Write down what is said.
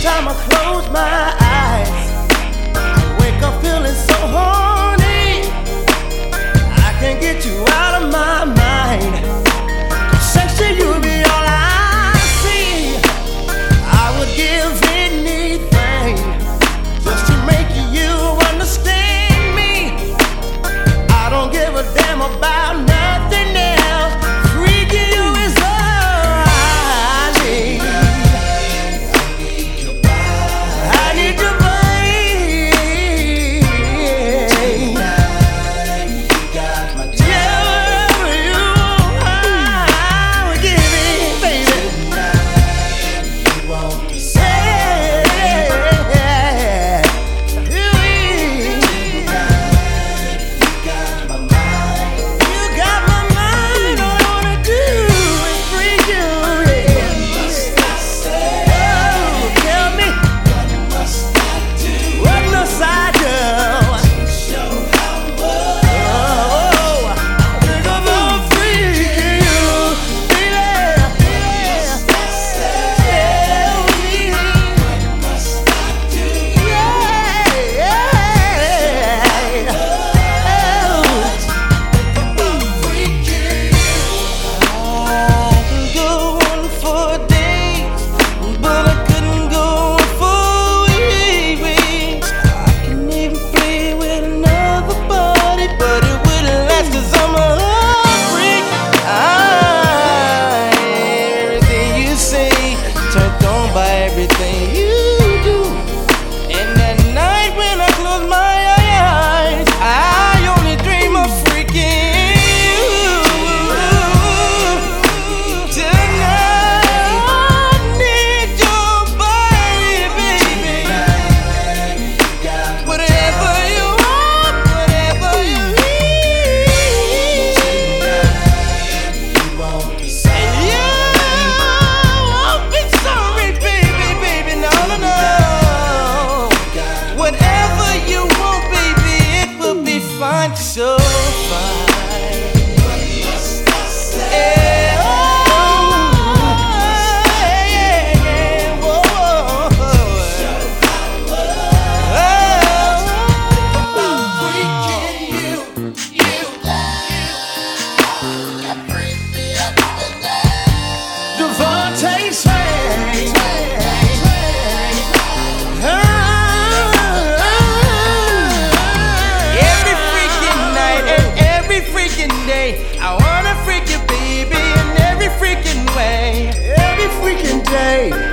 time I close my eyes, I wake up feeling so horny. I can't get you out of my mind. Sexy, you be all I see. I would give anything just to make you understand me. I don't give a damn about nothing else. Freaking you is all I need. I need your body. Yeah, you, I would give it, baby. You got my mind. All I wanna do is freak you. Oh, tell me, what must I do? Oh, think about freaking you, baby. Tell me, I can go on for days, but I couldn't go on for weeks. I can even play with another body, but it wouldn't last 'cause I'm a freak. Everything you say, turned on by everything you do. And at night when I close my eyes, I only dream of freaking you. Tonight I need your body, baby. Whatever you want, whatever you need. And you won't be sorry, baby, no, no, no. Whatever you want, baby, it will be fine, so fine. Yeah, yeah, whoa. Devontae Swing. Every freaking night and every freaking day, I wanna freak you, baby, in every freaking way. Every freaking day.